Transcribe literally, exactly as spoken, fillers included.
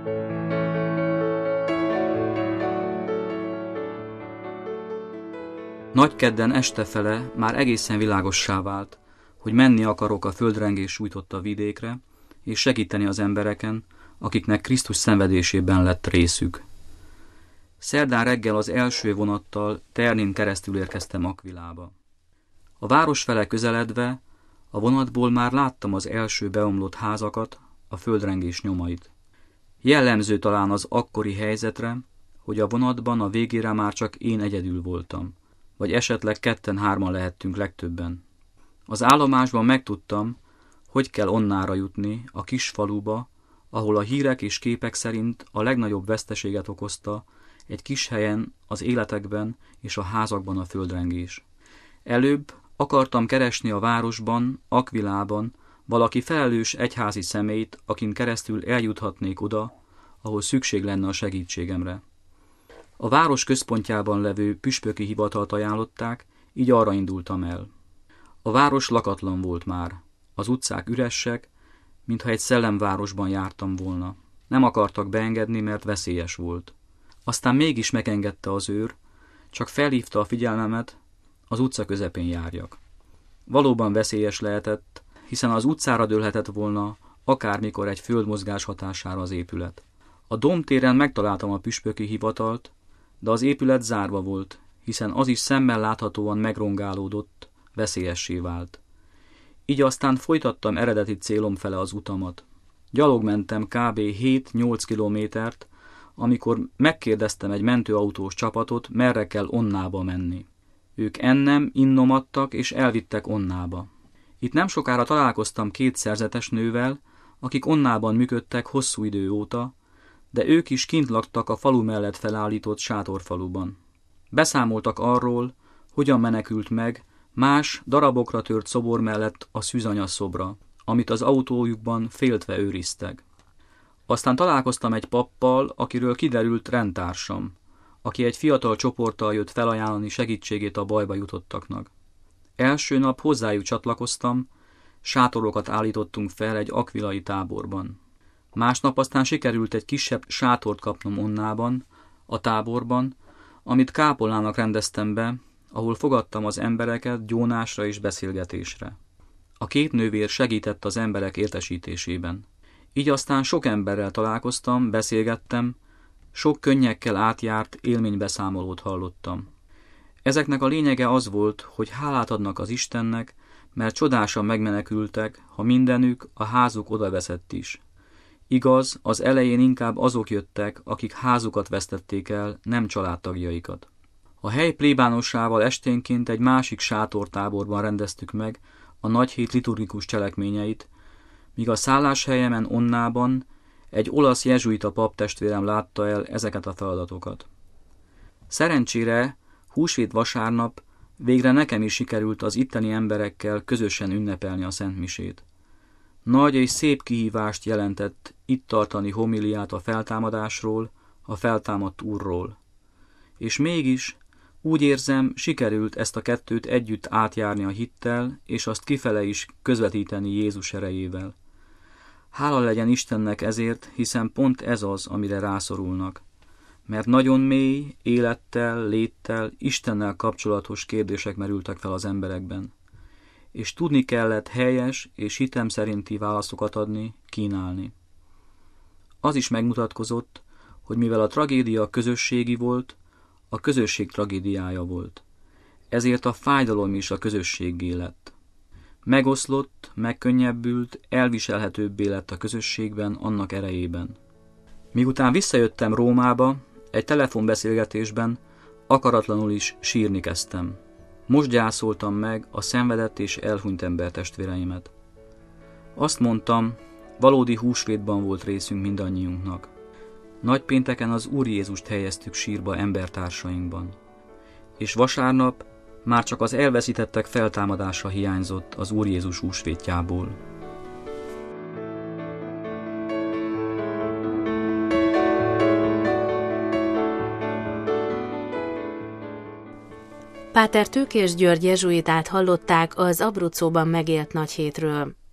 Nagykedden estefele már egészen világossá vált, hogy menni akarok a földrengés sújtotta vidékre, és segíteni az embereken, akiknek Krisztus szenvedésében lett részük. Szerdán reggel az első vonattal Ternin keresztül érkeztem Aquilába. A város fele közeledve a vonatból már láttam az első beomlott házakat, a földrengés nyomait. Jellemző talán az akkori helyzetre, hogy a vonatban a végére már csak én egyedül voltam, vagy esetleg ketten-hárman lehettünk legtöbben. Az állomásban megtudtam, hogy kell onnára jutni, a kis faluba, ahol a hírek és képek szerint a legnagyobb veszteséget okozta egy kis helyen, az életekben és a házakban a földrengés. Előbb akartam keresni a városban, Aquilában valaki felelős egyházi személyt, akin keresztül eljuthatnék oda, ahol szükség lenne a segítségemre. A város központjában levő püspöki hivatalt ajánlották, így arra indultam el. A város lakatlan volt már, az utcák üresek, mintha egy szellemvárosban jártam volna. Nem akartak beengedni, mert veszélyes volt. Aztán mégis megengedte az őr, csak felhívta a figyelmemet, az utca közepén járjak. Valóban veszélyes lehetett, hiszen az utcára dőlhetett volna akármikor egy földmozgás hatására az épület. A Domtéren megtaláltam a püspöki hivatalt, de az épület zárva volt, hiszen az is szemmel láthatóan megrongálódott, veszélyessé vált. Így aztán folytattam eredeti célom fele az utamat. Gyalog mentem kb. hét-nyolc kilométert, amikor megkérdeztem egy mentőautós csapatot, merre kell onnába menni. Ők ennem, innom adtak és elvittek onnába. Itt nem sokára találkoztam két szerzetes nővel, akik onnában működtek hosszú idő óta, de ők is kint laktak a falu mellett felállított sátorfaluban. Beszámoltak arról, hogyan menekült meg más, darabokra tört szobor mellett a szűzanya szobra, amit az autójukban féltve őriztek. Aztán találkoztam egy pappal, akiről kiderült rendtársam, aki egy fiatal csoporttal jött felajánlani segítségét a bajba jutottaknak. Első nap hozzájuk csatlakoztam, sátorokat állítottunk fel egy aquilai táborban. Másnap aztán sikerült egy kisebb sátort kapnom onnában, a táborban, amit kápolnának rendeztem be, ahol fogadtam az embereket gyónásra és beszélgetésre. A két nővér segített az emberek értesítésében. Így aztán sok emberrel találkoztam, beszélgettem, sok könnyekkel átjárt élménybeszámolót hallottam. Ezeknek a lényege az volt, hogy hálát adnak az Istennek, mert csodásan megmenekültek, ha mindenük, a házuk odaveszett is. Igaz, az elején inkább azok jöttek, akik házukat vesztették el, nem családtagjaikat. A hely plébánossával esténként egy másik sátortáborban rendeztük meg a nagyhét liturgikus cselekményeit, míg a szálláshelyemen onnában egy olasz jezsuita paptestvérem látta el ezeket a feladatokat. Szerencsére húsvét vasárnap végre nekem is sikerült az itteni emberekkel közösen ünnepelni a szentmisét. Nagy és szép kihívást jelentett itt tartani homiliát a feltámadásról, a feltámadt Úrról. És mégis úgy érzem, sikerült ezt a kettőt együtt átjárni a hittel, és azt kifele is közvetíteni Jézus erejével. Hála legyen Istennek ezért, hiszen pont ez az, amire rászorulnak. Mert nagyon mély, élettel, léttel, Istennel kapcsolatos kérdések merültek fel az emberekben. És tudni kellett helyes és hitem szerinti válaszokat adni, kínálni. Az is megmutatkozott, hogy mivel a tragédia közösségi volt, a közösség tragédiája volt. Ezért a fájdalom is a közösséggé lett. Megoszlott, megkönnyebbült, elviselhetőbbé lett a közösségben annak erejében. Miután visszajöttem Rómába, egy telefonbeszélgetésben akaratlanul is sírni kezdtem. Most gyászoltam meg a szenvedett és elhunyt embertestvéreimet. Azt mondtam, valódi húsvétban volt részünk mindannyiunknak. Nagypénteken az Úr Jézust helyeztük sírba embertársainkban. És vasárnap már csak az elveszítettek feltámadása hiányzott az Úr Jézus húsvétjából. Páter Tőkés György jezsuitát hallották az Abruzzóban megélt nagyhétről.